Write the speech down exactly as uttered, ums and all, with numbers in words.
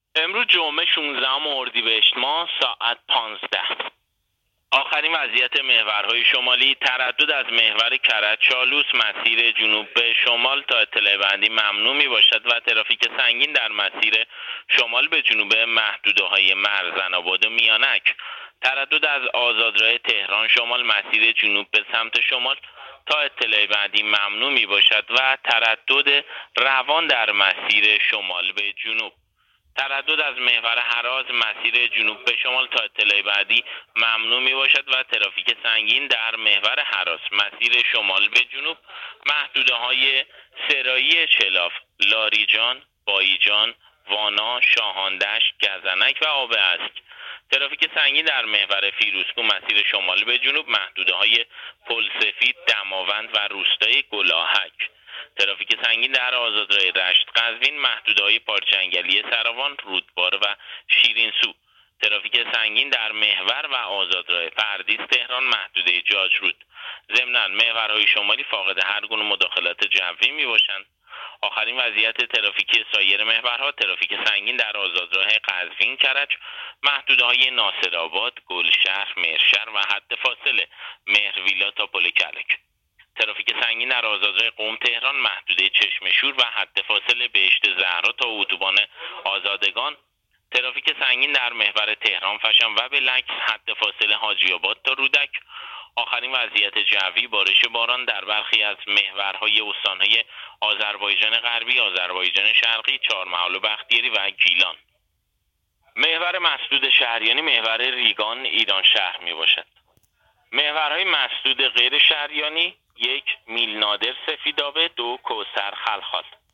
امروز جمعه شانزدهم اردیبهشت ماه ساعت پانزده. آخرین وضعیت محورهای شمالی: تردد از محور کرج چالوس مسیر جنوب به شمال تا اطلاع بعدی ممنوع می باشد و ترافیک سنگین در مسیر شمال به جنوب محدوده‌های مرزن آباد و میانک. تردد از آزادراه تهران شمال مسیر جنوب به سمت شمال تا اطلاع بعدی ممنوع می باشد و تردد روان در مسیر شمال به جنوب. تردد از محور هراز مسیر جنوب به شمال تا اطلاع بعدی ممنوع می باشد و ترافیک سنگین در محور هراز مسیر شمال به جنوب محدوده های سرایی چلاف، لاریجان، باییجان، وانا، شاهاندشت، گزنک و آب اسک. ترافیک سنگین در محور فیروزکوه مسیر شمال به جنوب محدوده های پلسفید، دماوند و روستای گلاهک. ترافیک سنگین در آزادراه رشت قزوین محدوده‌های پارکجنگلی سروان، رودبار و شیرینسو. ترافیک سنگین در محور و آزادراه پردیس تهران محدوده جاجرود. ضمناً محورهای شمالی فاقد هر گونه مداخلات جوی میباشند. آخرین وضعیت ترافیکی سایر محورها: ترافیک سنگین در آزادراه قزوین کرج محدوده‌های ناصرآباد، گلشهر، مهرشهر و حد فاصله مهرویلا تا پل کلک. ترافیک سنگین در آزادراه قم تهران محدوده چشم شور و حد فاصله بهشت زهرا تا اتوبان آزادگان. ترافیک سنگین در محور تهران فشن و بلک حد فاصله حاجی آباد تا رودک. آخرین وضعیت جوی: بارش باران در برخی از محورهای استانهای آذربایجان غربی، آذربایجان شرقی، چهارمحال و بختیاری و گیلان. محور مسدود شهریانی محور ریگان ایران شهر می باشد. محورهای مسدود غیر شهریانی: یک میل نادر سفیدآبه، دو کوثر خلخال.